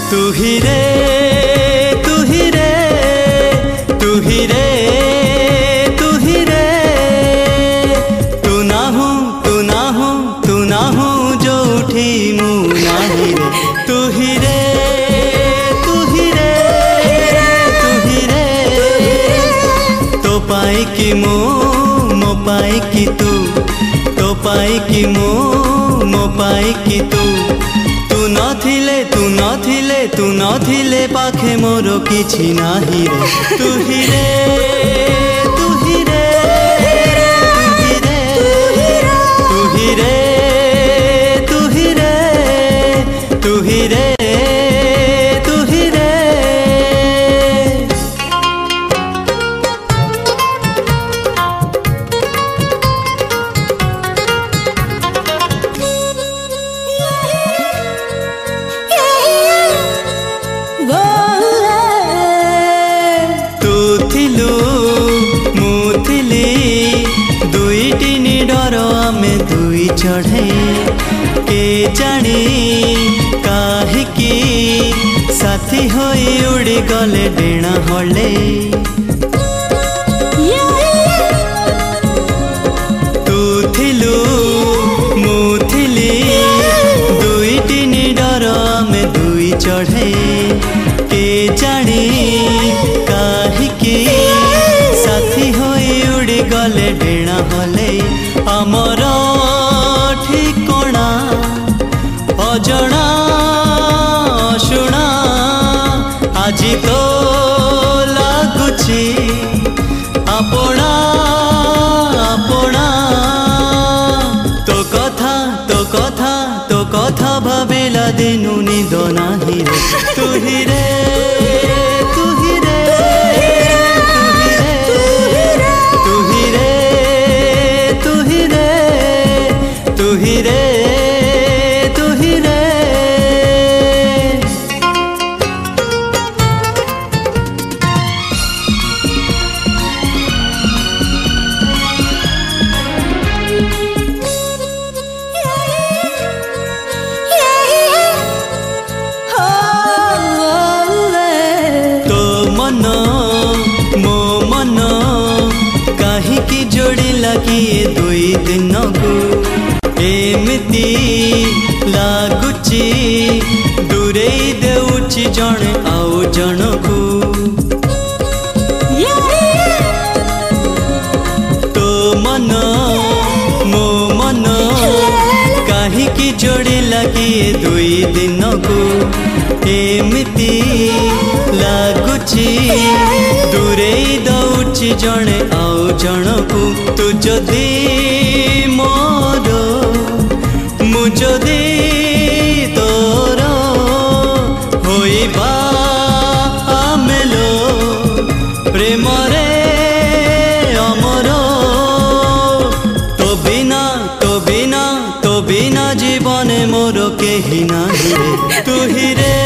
तू ही रे तू ही रे तू ही रे तू ही रे तू ना हूँ तू ना हूँ तू ना हूँ जो उठी मुँह नाही रे तू ही रे तू ही रे तू ही रे तो पाई कि मो पाई कि तू तो पाई कि मो पाई कि तू तू नथिले पाखे मोर किछि नाही रे तू ही रे तू ही रे तू ही रे तू ही रे तू ही रे तू ही रे चढ़े के जानी काहिकी साथी होई उड़ी गले डेणा हले तू थिलु मु थिली दुईटी निडर आमे दुई चढ़े के जानी काहिकी साथी होई उड़ी गले डेणा हले अमर ठिकणा अजणा शुणा आजी तो लागुची आपणा आपणा तो कथा भाविला दिनु निद नाही रे तू ही रे तू ही रे तू ही रे तू ही रे तू ही रे तू ही रे तो मन मो मन काहिकी जोड़िला किए दुई दिन को एमती लागुची दूरे देउची जणे आउ जनकू तो मन मो मन काहिकी जोड़िला किए दुई दिन को एमती लागुची दूरे दउची जणे आउ जनकू तू जदि मोर मु जदि तोर होइबा आमेलो प्रेम रे अमर तो बिना जीवन मोर केही नाही रे तू ही रे